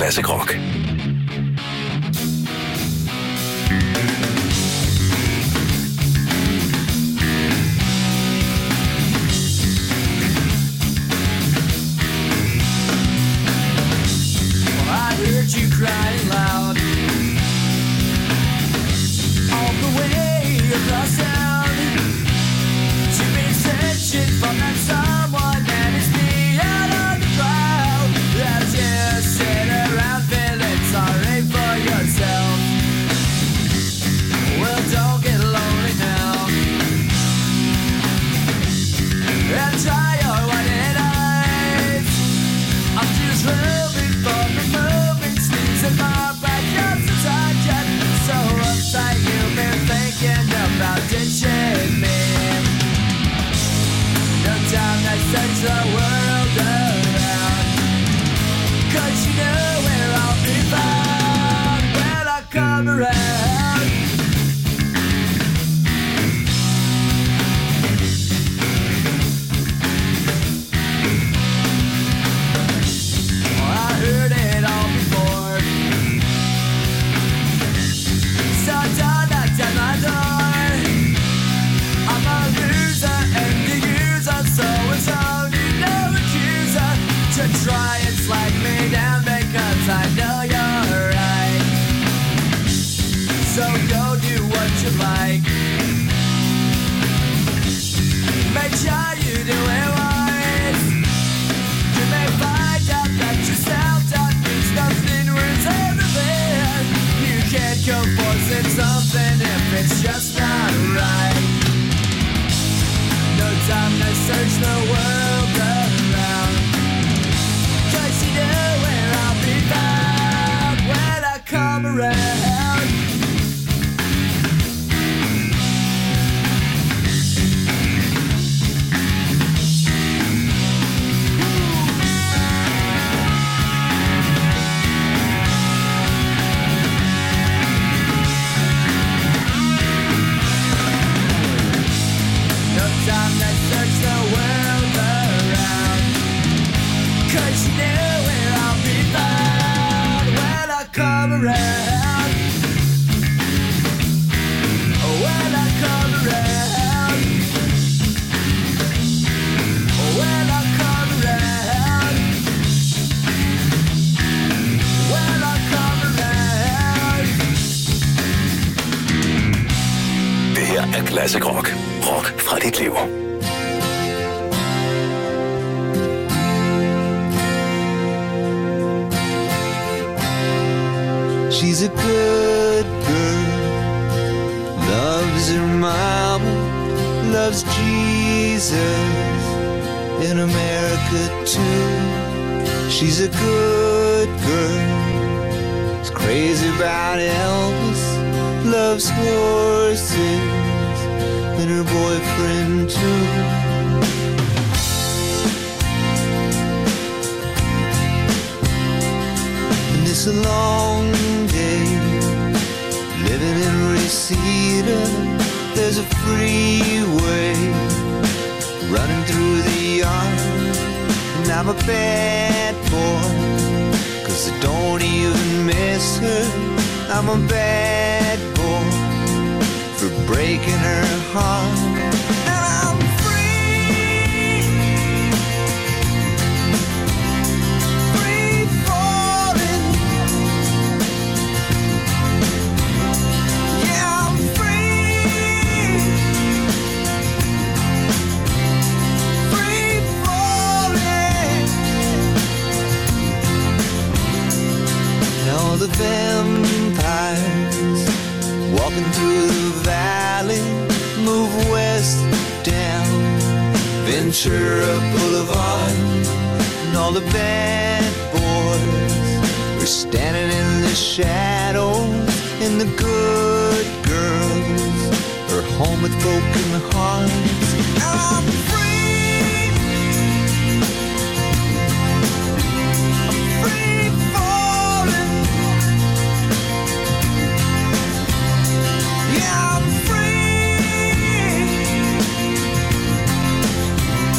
Classic Rock. You crying loud all the way across town. You've been searching for that someone that is beyond the crowd. As you sit around feeling sorry for yourself. Well, don't get lonely now and try your white eyes. I'm just hoping for the moment. And my back just a touch. So uptight you've been thinking about ditching me. No time to search the world around, 'cause you know where I'll be found when I come around. I heard it all before. Knocked at my door. I'm a loser and the user, so it's only no accuser to try and slag me down because I know you're right. So go do what you like. Make sure you do it wise. You may find out that yourself that means nothing worth everything. You can't go forcing something if it's just not right. No time to search the world around, 'cause you know where I'll be found when I come around. Time to search the world around, 'cause you know where I'll be found when I come around. When I come around. When I come around. When I come around. Det her er Classic Rock. Rock fra dit liv. She's a good girl, loves her mama, loves Jesus, in America too. She's a good girl, is crazy about Elvis, loves horses, and her boyfriend too. And it's a long day living in Reseda. There's a freeway running through the yard, and I'm a bad boy, 'cause I don't even miss her. I'm a bad boy for breaking her heart. And I'm free, free falling. Yeah, I'm free, free falling. And all the vampires walking through the valley move west down Ventura Boulevard, and all the bad boys are standing in the shadows, and the good girls are home with broken hearts. I'm free, I'm free falling. Yeah, I'm free,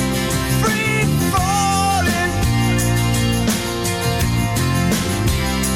free falling.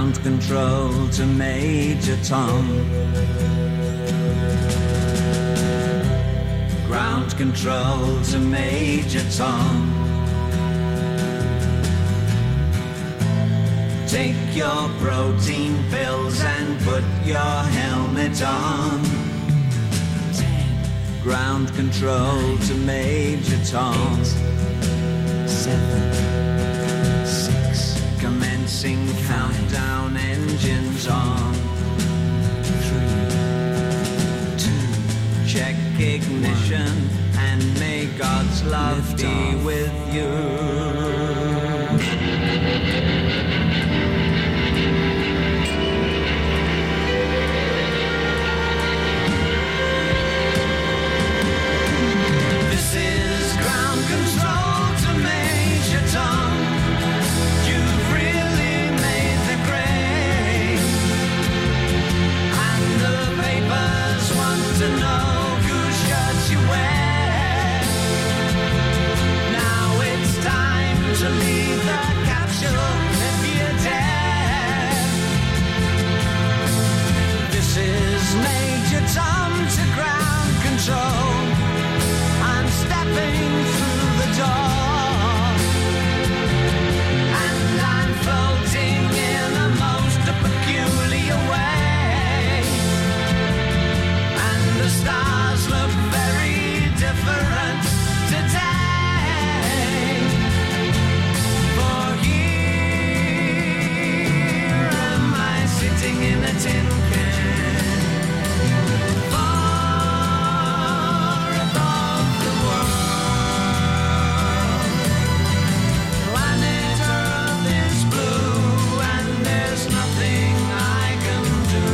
Ground control to Major Tom. Ground control to Major Tom. Take your protein pills and put your helmet on. 10. Ground control to Major Tom. 8, 7, 6. Commencing countdown, engines on. 3, 2. Check ignition and may God's love lift be off. With you. To leave the capsule if you dare. This is Major Tom to ground control. I'm stepping through the door, and I'm floating in a most peculiar way. And the stars look very different today. Sitting in a tin can, far above the world. Planet Earth is blue, and there's nothing I can do.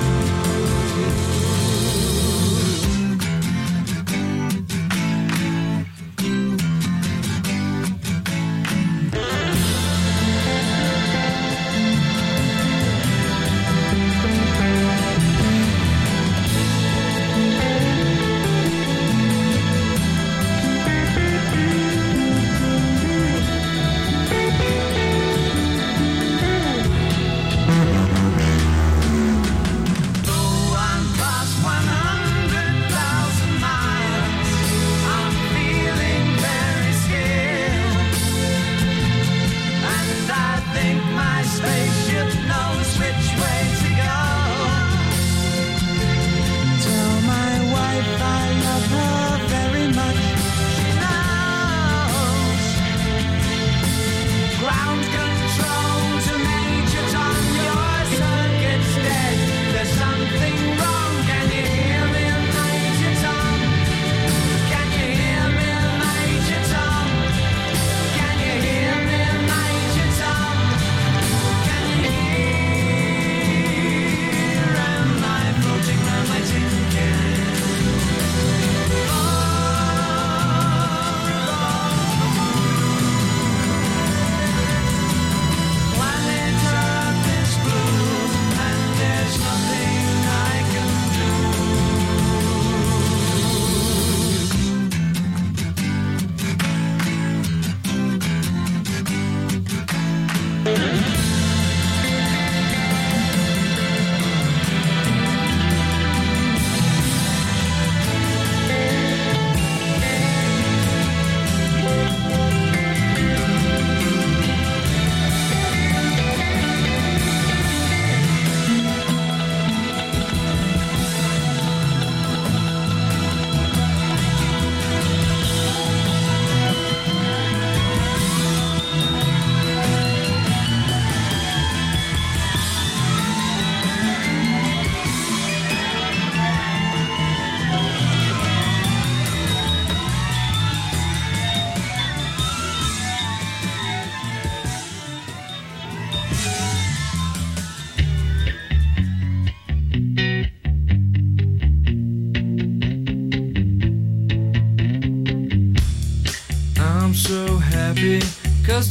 I'm so happy, 'cause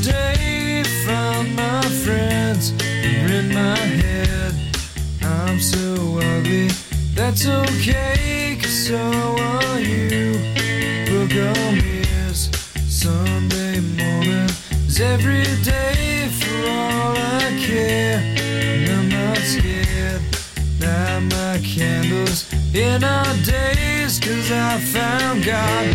today found my friends are in my head. I'm so ugly, that's okay, 'cause so are you. Book on ears, Sunday morning is every day for all I care. in our days, 'cause I found God.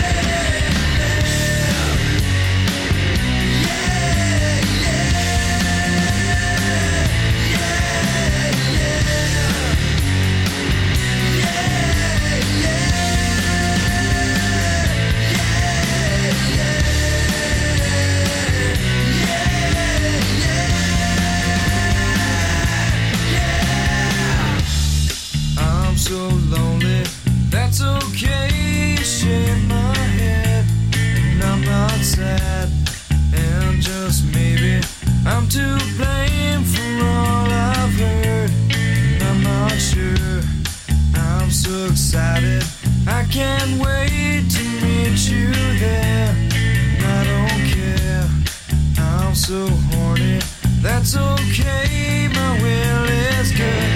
So lonely, that's okay. Shake my head, and I'm not sad. And just maybe I'm to blame for all I've heard. And I'm not sure. I'm so excited, I can't wait to meet you there. And I don't care, I'm so horny. That's okay, my will is good.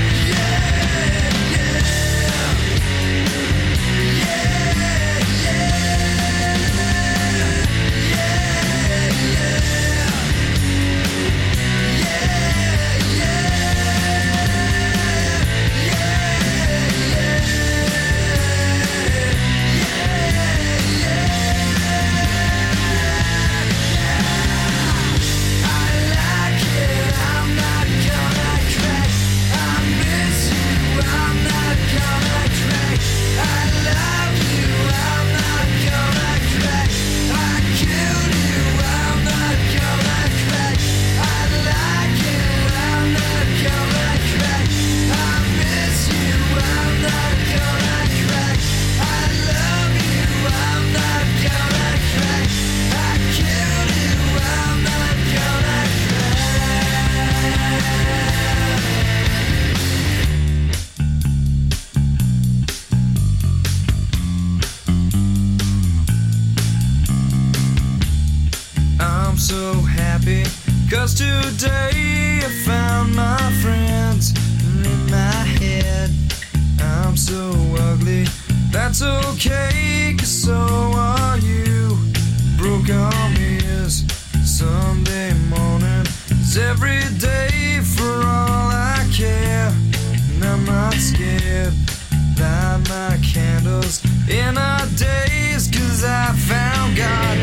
So happy, 'cause today I found my friends in my head. I'm so ugly, that's okay, 'cause so are you. Broke arm is Sunday morning, it's every day for all I care. And I'm not scared, light my candles in our days, 'cause I found God.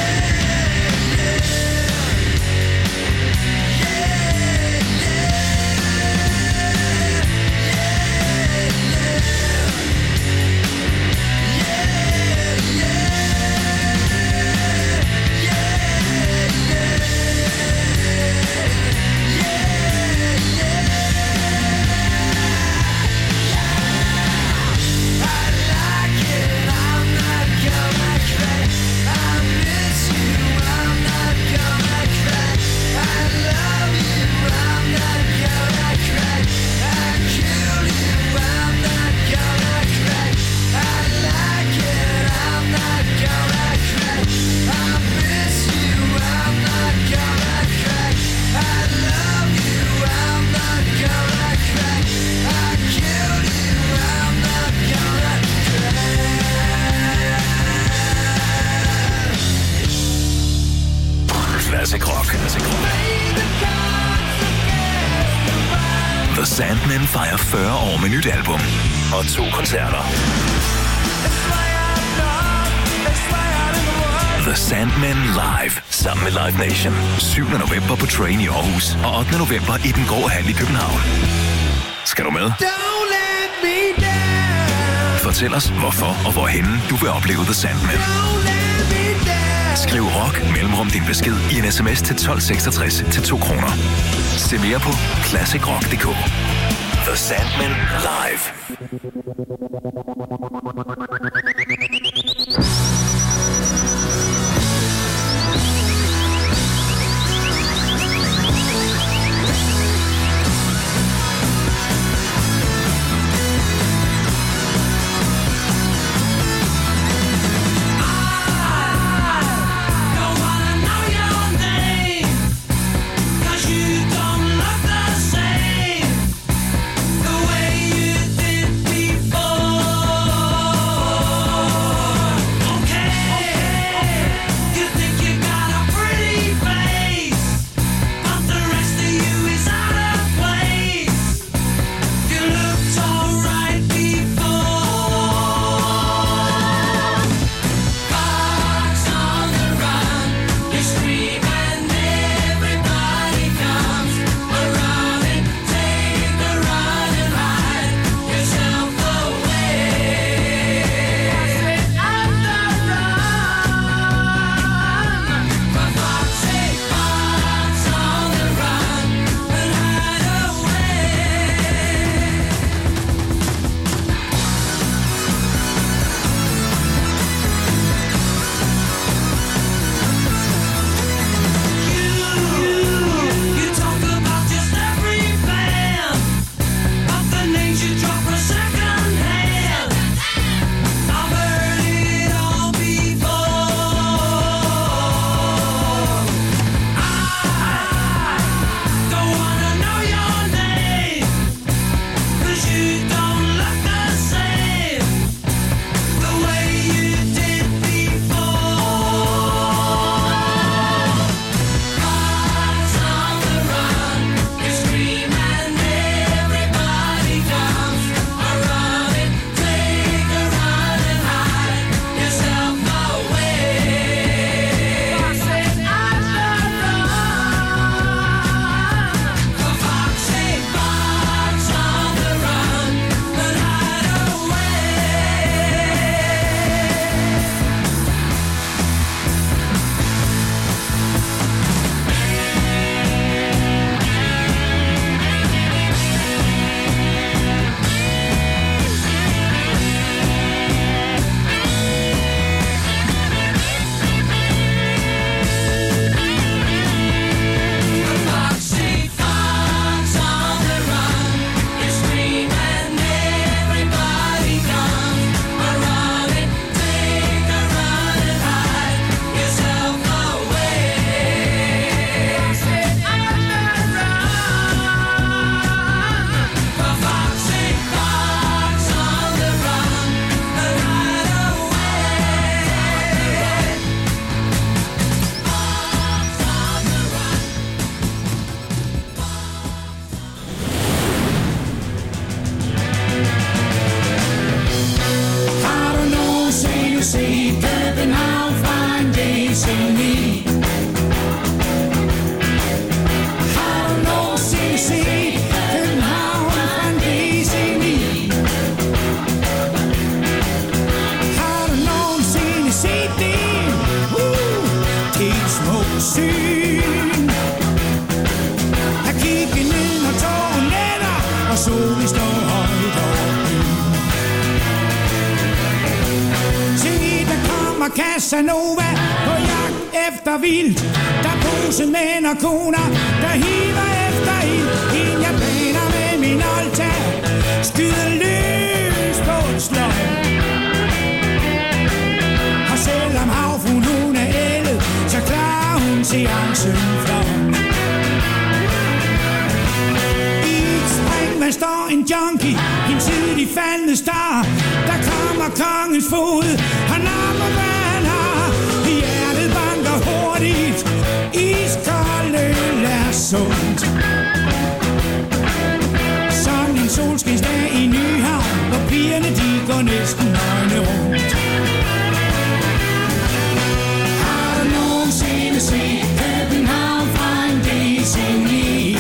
Classic Rock. The Sandmen fejrer 40 år med nyt album og 2 koncerter. The Sandmen Live sammen med Live Nation. 7. november på Train i Aarhus og 8. november i Den Grå Hal i København. Skal du med? Fortæl os, hvorfor og hvorhenne du vil opleve The Sandmen. Skriv rock mellemrum din besked i en sms til 1266 til 2 kroner. Se mere på classicrock.dk. The Sandmen Live. The way you did before. syn. Jeg kigger ned, når tågen letter, og solen står højt over byen. Se, der kommer Casanova på jagt efter vildt. Der er posemænd og koner, der hiver efter ild. En japaner med min altar skyder løs på et sløj. Og selvom havfruen hun er ældet, så klarer hun seancen flot. I et springvand står en junkie, en tidlig faldende star. Der kommer kongens fod, han napper hvad han har. Hjertet banker hurtigt, iskold øl er sundt. Som en solskinsdag i Nyhavn, hvor pigerne de går næsten nøgne rundt. Har du nogensinde set København fra en decini?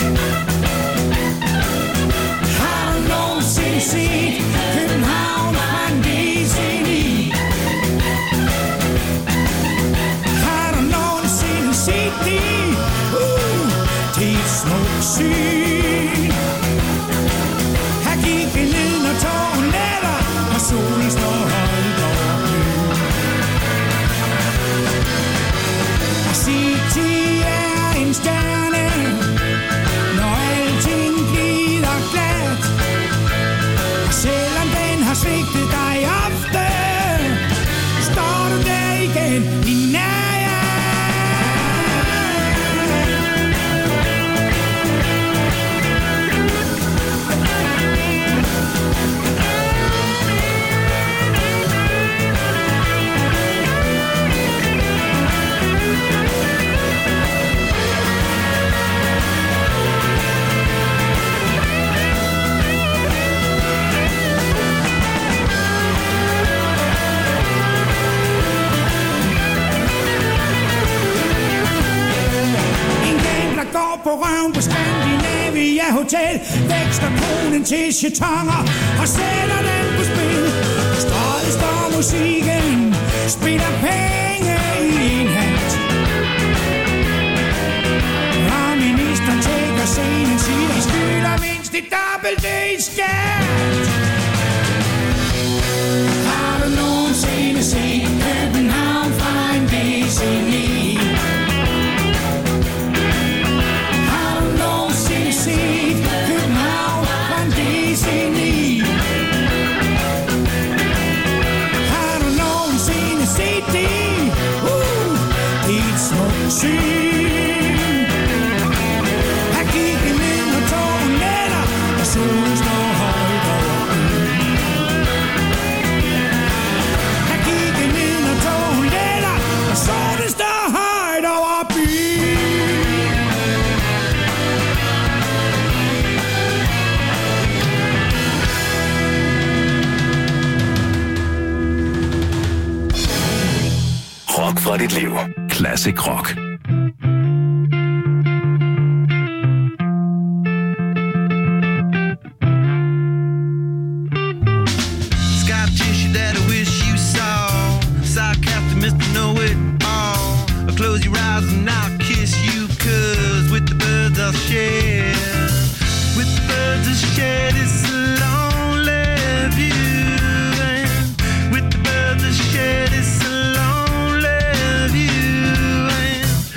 Har du nogensinde set København fra en decini? Har du nogensinde set det? Det er et smukt syn. Her gik vi ned, når tågen letter, og solen står højt over byen. Og City er en stjerne, når alting glider glat. Og selvom den har svigtet dig ofte, står du der igen i nærheden. På røven på Scandinavia Hotel, vækster konen til chatonger og sætter den på spil. Strøget står musikken, spiller penge i en hat. Og ministeren tækker scenen, siger I skylder mindst det dobbelte i skat. Har du nogensinde set København fra en decini? København fra en decini. Har du nogensinde set det? Det er et smukt syn. Her gik vi ned, når tågen letter, og solen står højt over byen. Her gik vi ned, når tågen letter, og solen står højt over byen. Rock fra dit liv. Classic rock. Scar tissue that I wish you saw. Sarcastic Mr. Know-It-All. I'll close your eyes and I'll kiss you, 'cause with the birds I'll share. With the birds I'll share this lonely view. And with the birds I'll share this lonely view. And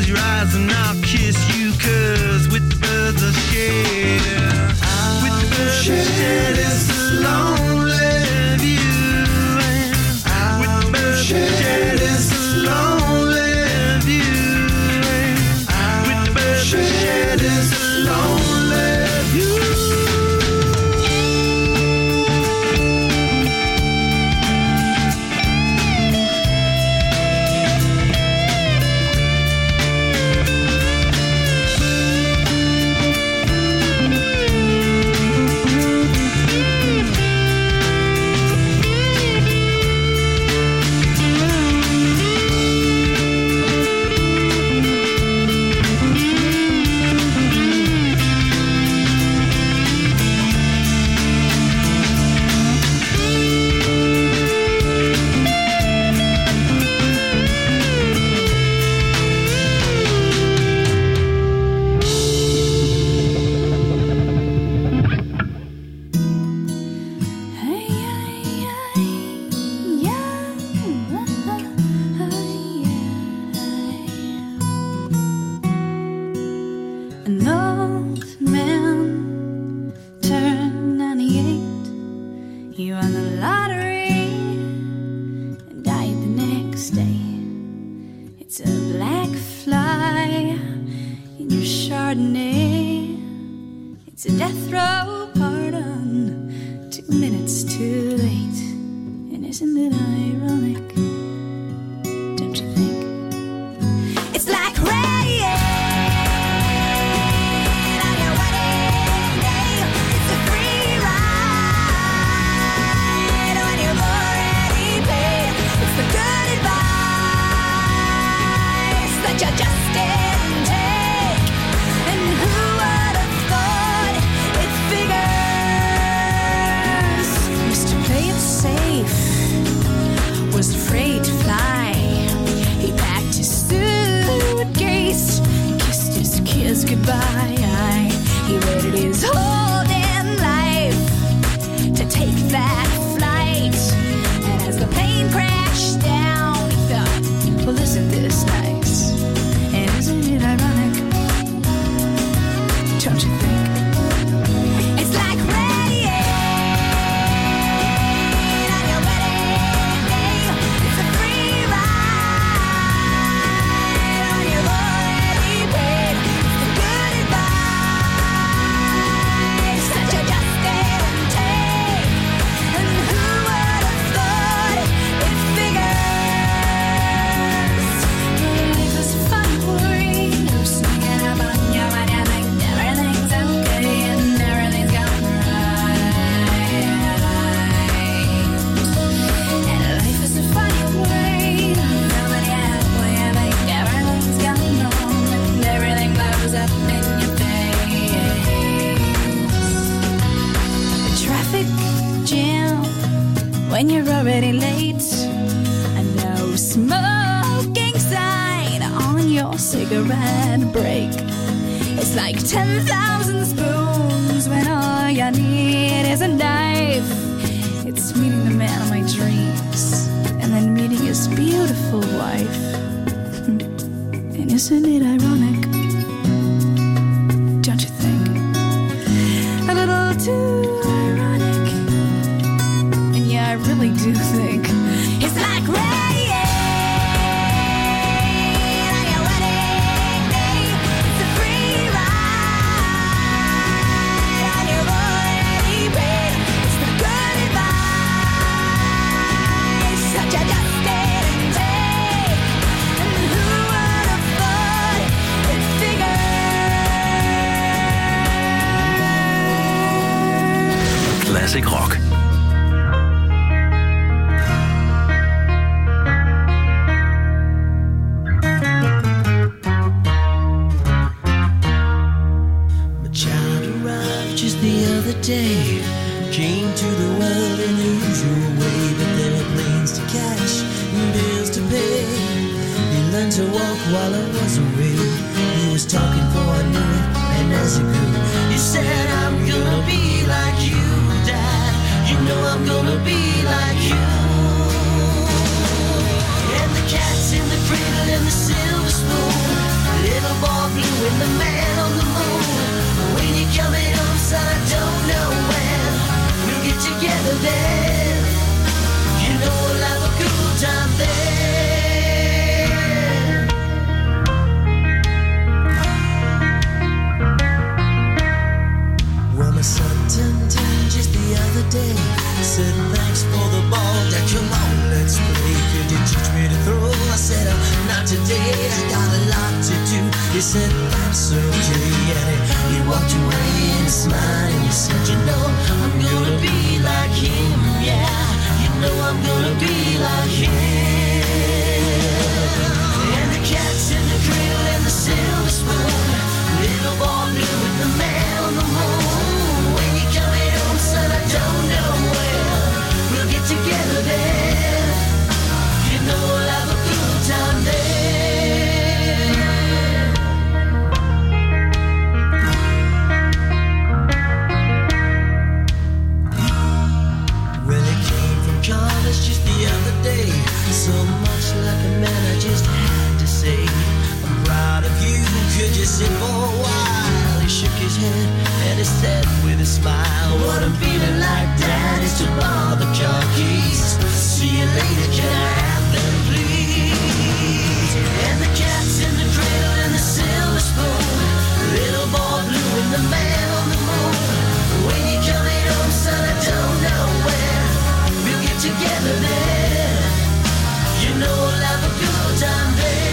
close your eyes and I'll kiss you, 'cause with the birds I share, with the birds I share, it's a lonely view. And with the birds I share, it's a lonely view. And with the birds I share, it's a lonely view. When you're already late, and no smoking sign on your cigarette break. It's like 10,000 spoons when all you need is a knife. It's meeting the man of my dreams, and then meeting his beautiful wife. And isn't it ironic? Don't you think? A little too ironic. And yeah, I really do think it's like rain on your wedding day. It's a free ride on your already paid. It's the good advice that you just didn't take. And who would have thought it figured? Classic rock. Day came to the world in the usual way, but there were planes to catch and bills to pay. He learned to walk while I was away. He was talking for I knew it, and as he grew, he said, I'm gonna be like you, Dad. You know I'm gonna be like you. And the cat's in the cradle and the silver spoon and the man on the moon. When you're coming home, son, I don't know when we'll get together then. You know we'll have a good time then. Well, my son turned 10 just the other day. Said thanks for the ball, Dad, come on, let's play. Could you teach me to throw? I said, not today, I got a lot to do. He said, that's okay, and he walked away and smiled and he said, you know, I'm gonna be like him, yeah. You know I'm gonna be like him. And the cat's in the cradle and the silver spoon. Little boy blue and the man on the moon. When you're coming home, son, I don't know where we'll get together then. You know we'll have a good time then. Well, he came from college just the other day. So much like a man, I just had to say, I'm proud of you, could you sit for a while? He shook his head and he said with a smile, what I'm feeling like, Dad, is to borrow the car keys. See you later, can I have them, please? And the cat's in the cradle and the silver spoon. Little boy blue and the man on the moon. When you're coming home, son, I don't know where we'll get together then. You know we'll have a good time then.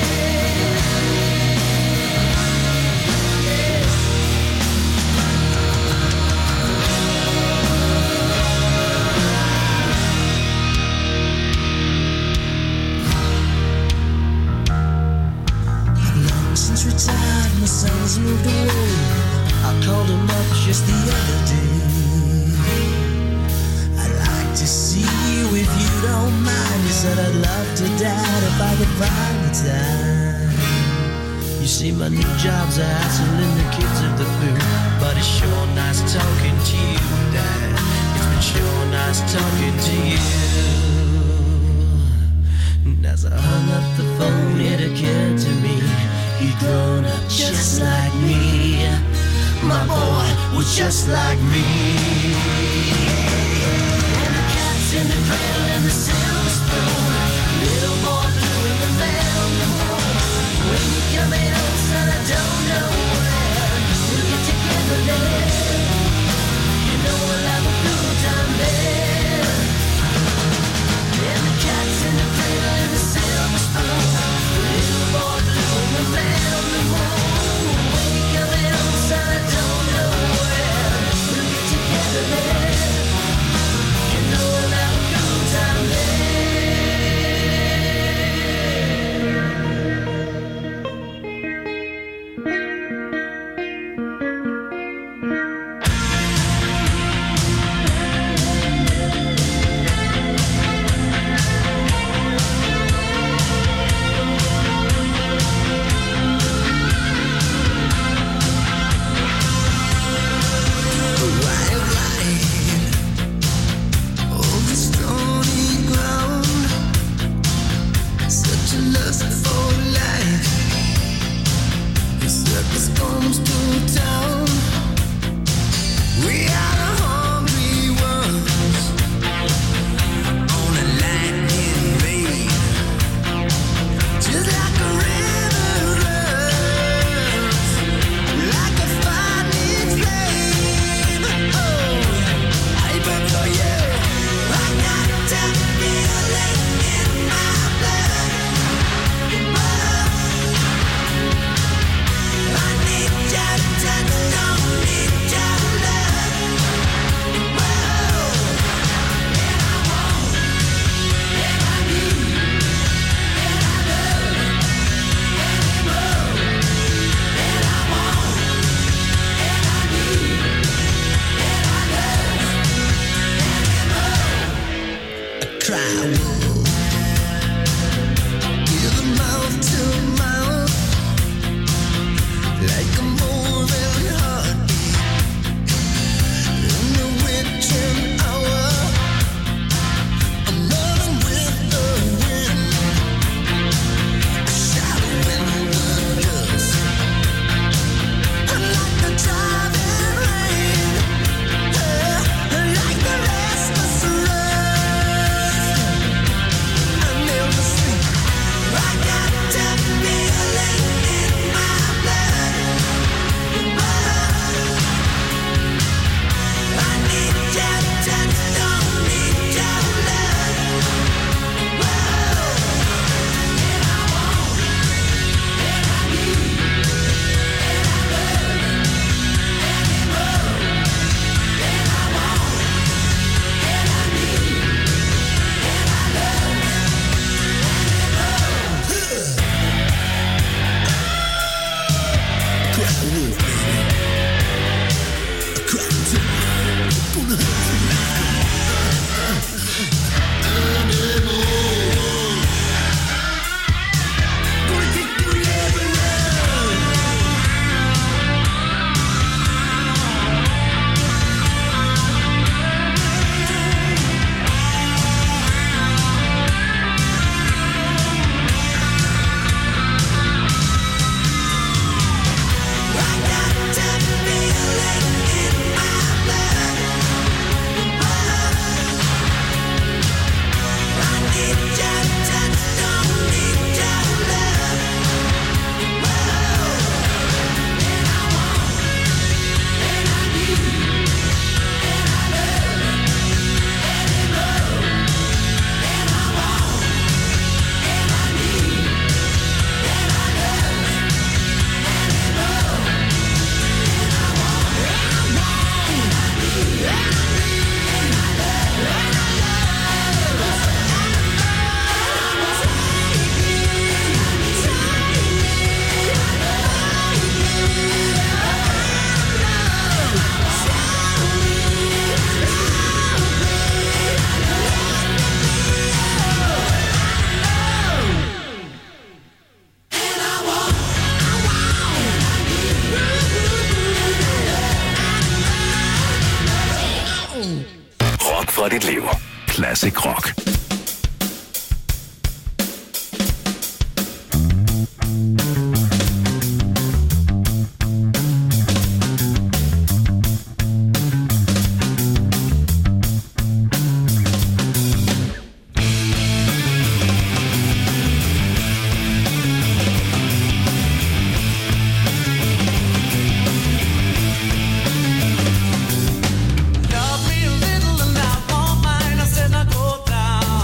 Retired, my son's moved away. I called him up just the other day. I'd like to see you if you don't mind. He said I'd love to, Dad, if I could find the time. You see, my new job's a hassling the kids of the blue, but it's sure nice talking to you, Dad. It's been sure nice talking to you. And as I hung up the phone, it occurred to me, he'd grown up just like me. My boy was just like me. And the cat's in the cradle and the silver spoon. Little boy blue and the man on the moon. When you're coming home, son, I don't know where we'll get together then. You know we'll have a good time then. And the cat's in the cradle and the silver spoon. Little boy blue and the man on the moon. When you're coming home, son, I don't know where we'll get together then. You know we'll have a good time then. Fra dit liv. Classic Rock. Love me a little and I won't mind. I said I go down.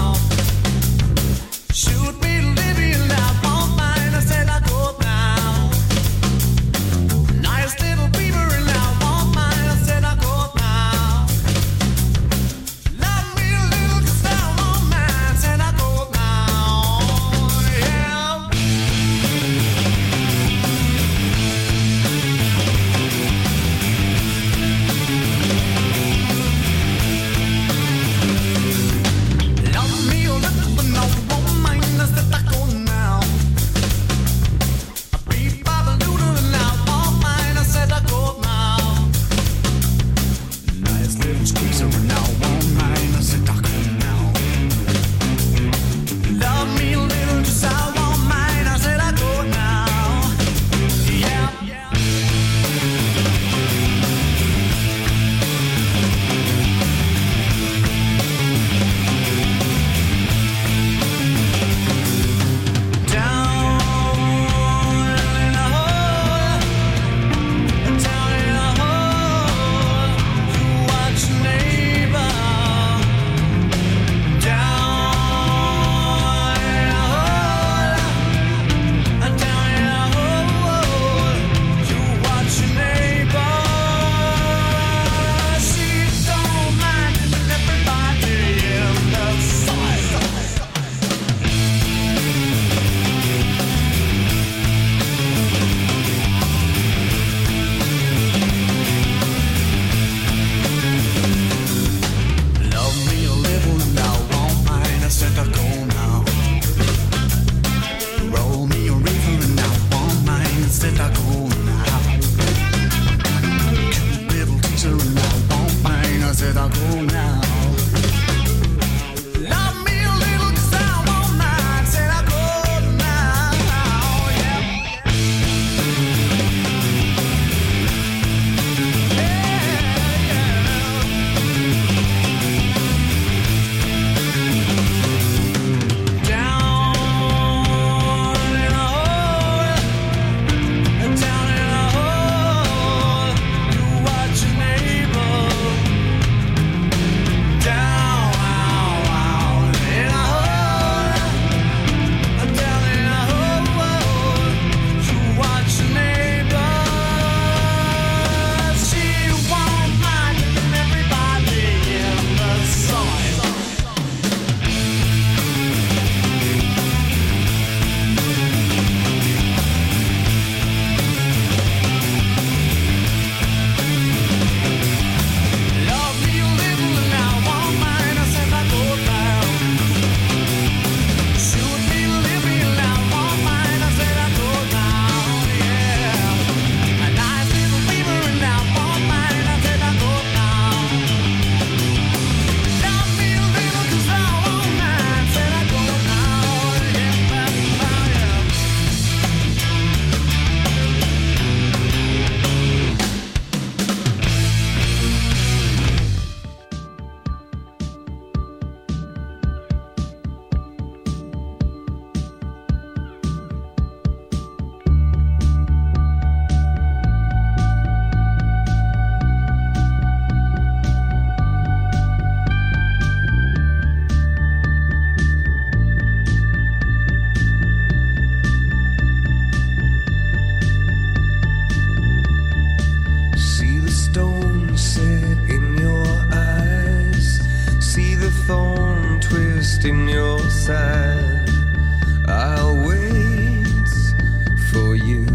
rest in your side. I'll wait for you.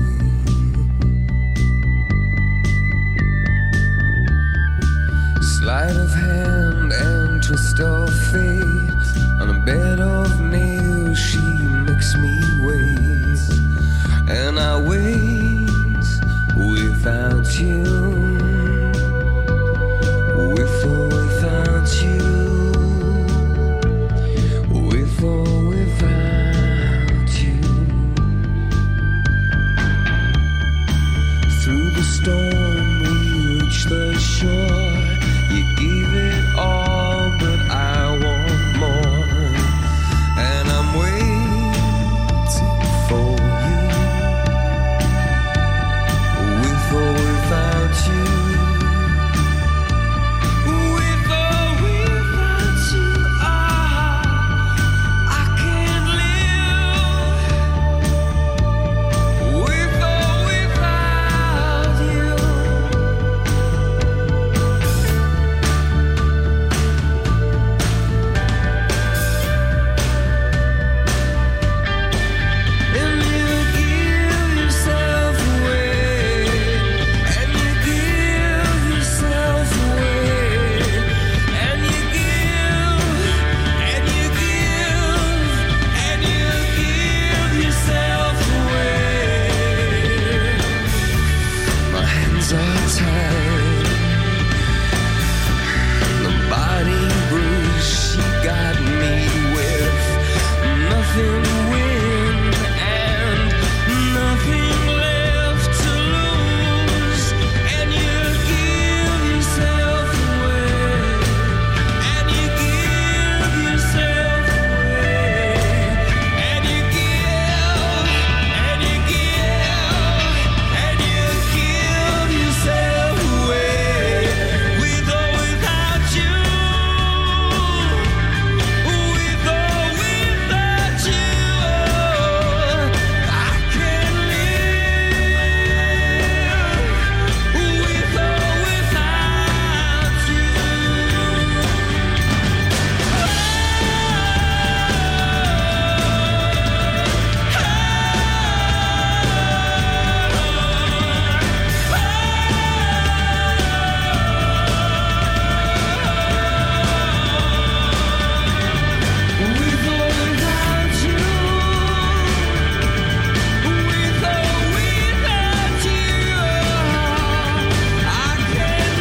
Sleight of hand and twist of fate. On a bed of nails she makes me wait. And I wait without you. With or without you. With or without you. Through the storm we reach the shore. You gave it all, but I want more. And I'm waiting for you. With or without you. With or without you, I can't live. With or without you. And you give yourself away. And you give yourself away. And you give. And you give. And you give yourself away. My hands are tied. The body bruise she got me with. Nothing to win and nothing left to lose. And you give yourself away. And you give yourself away. And you give. And you give. And you give yourself away. With or without you. With or without you. I can't live. With or without you. With or without you. With or without you. I can't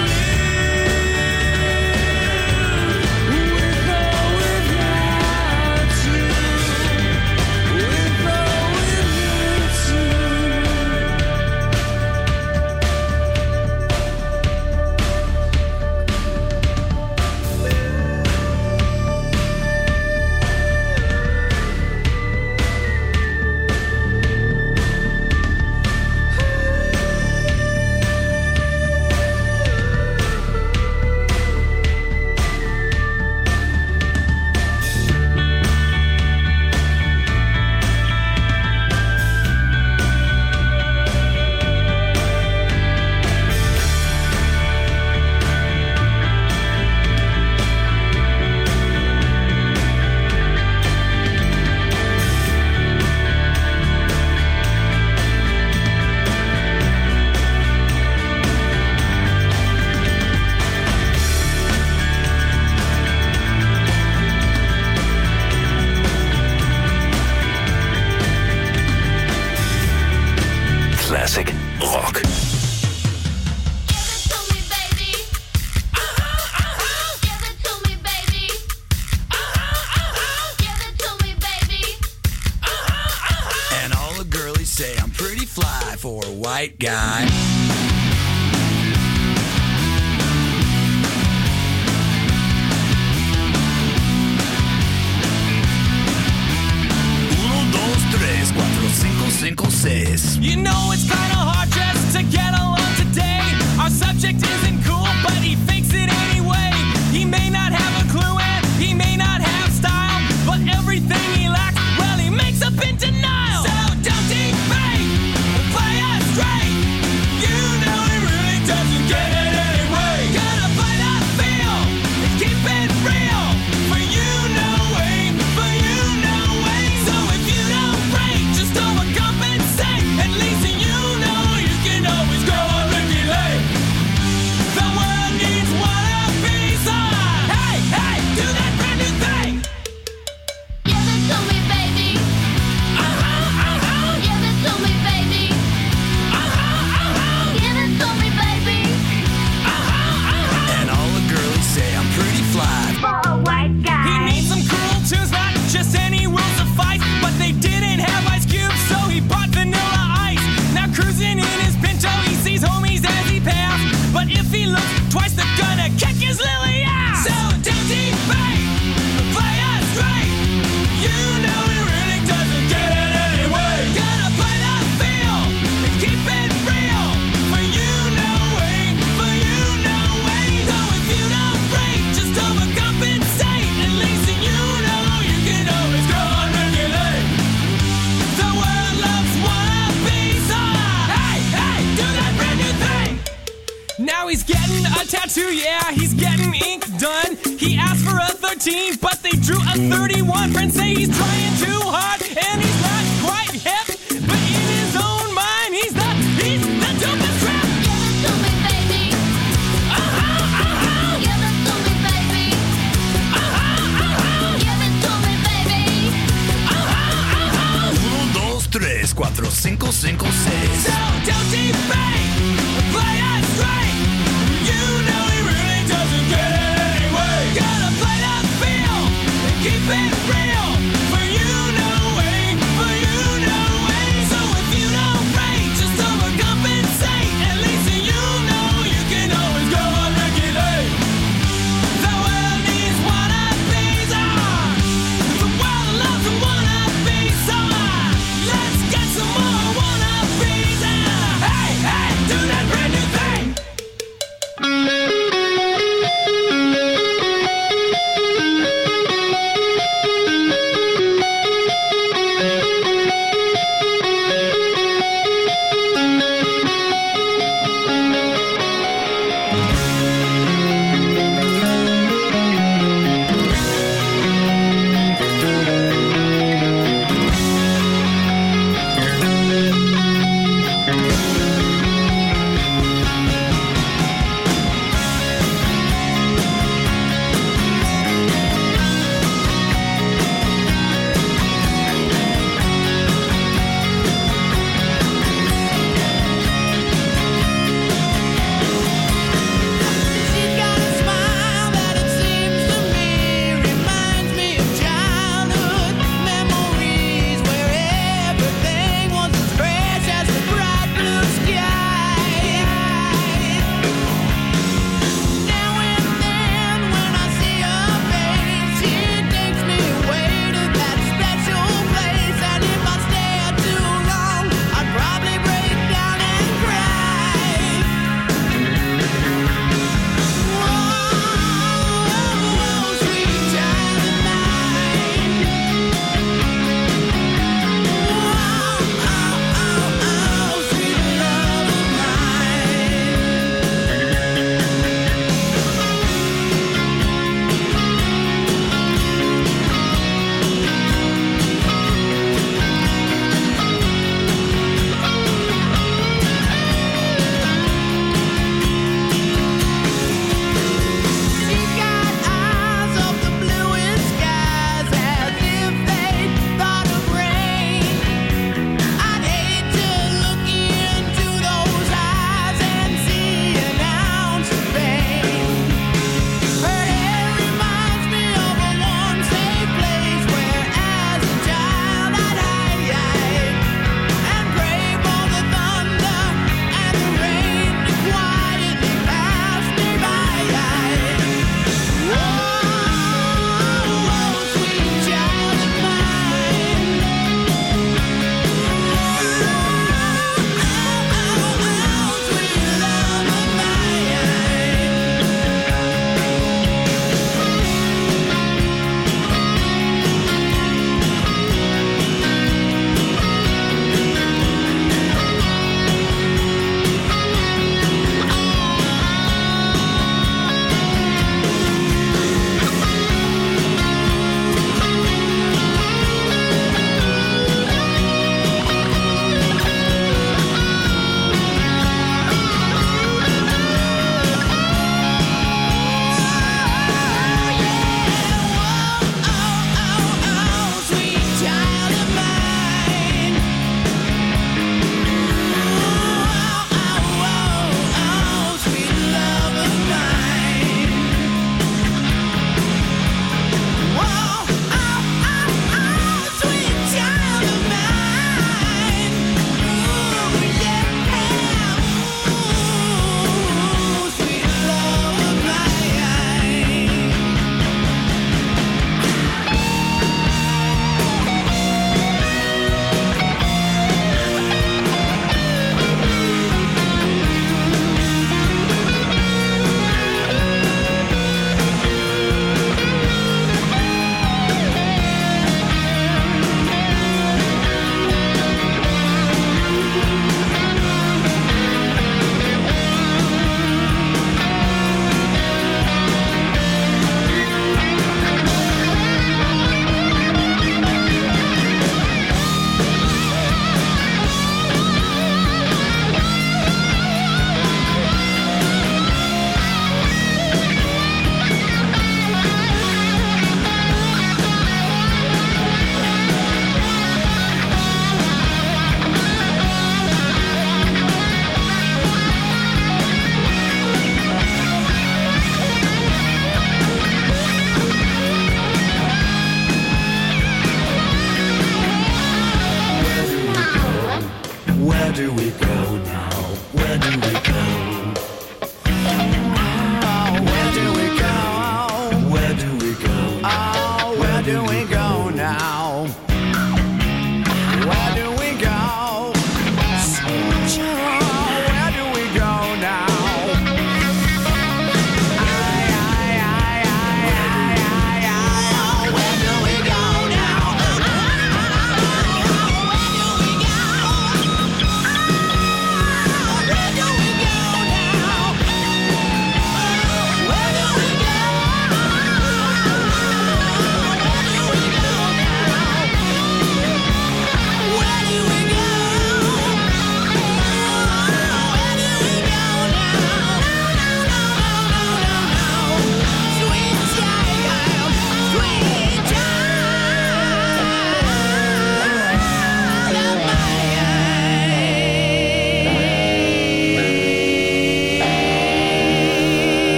live. With or without you. With or Classic rock. Give it to me, baby. Give it to me, baby. Give it to me, baby. And all the girlies say I'm pretty fly for a white guy. Uno, dos, tres, cuatro, cinco, cinco, seis. You know it's kinda hard just to get along today. Our subject isn't cool, but he fakes it anyway. He may not have a clue and he may not have style, but everything he lacks, well, he makes up in denial. So don't think fake, play us straight. You know he really doesn't get it anyway. Gotta fight that feel and keep it real. For you know ain't tattoo, yeah, he's getting ink done. He asked for a 13, but they drew a 31. Friends say he's trying too hard, and he's not quite hip. But in his own mind, he's the dopest crap. Give it to me, baby. Give it to me, baby. Give it to me, baby. 1, 2, 3, 4, 5, 5, 6. So don't debate, play it straight. You know he really doesn't get it anyway. Gotta play the field and keep it real. For you know way, for you know way. So if you don't rate, just overcompensate. At least you know you can always go on Ricky Lake. The world needs wannabes on. The world loves a wannabe song. Let's get some more wannabes and hey, hey, do that.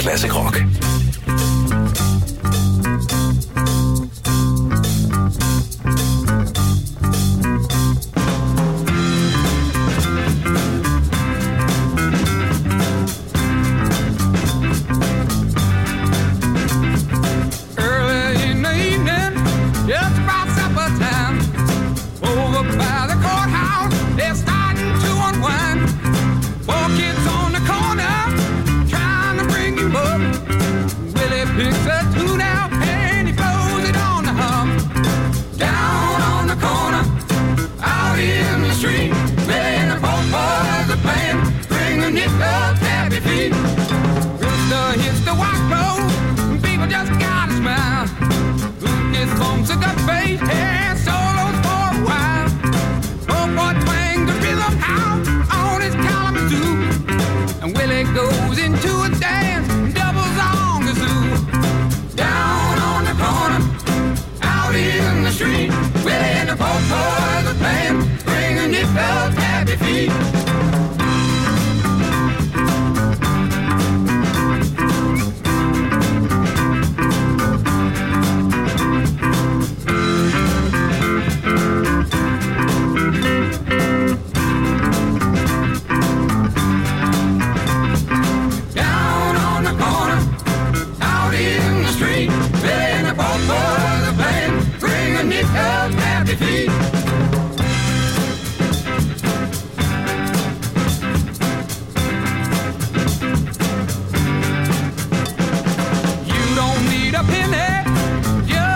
Classic Rock.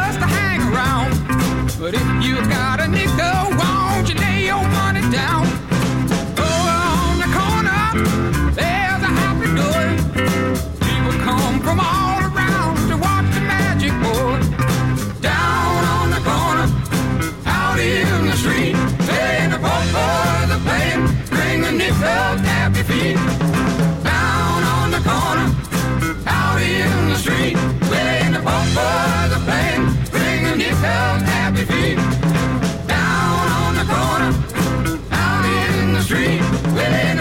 But if you got a nickel, won't you lay your money down?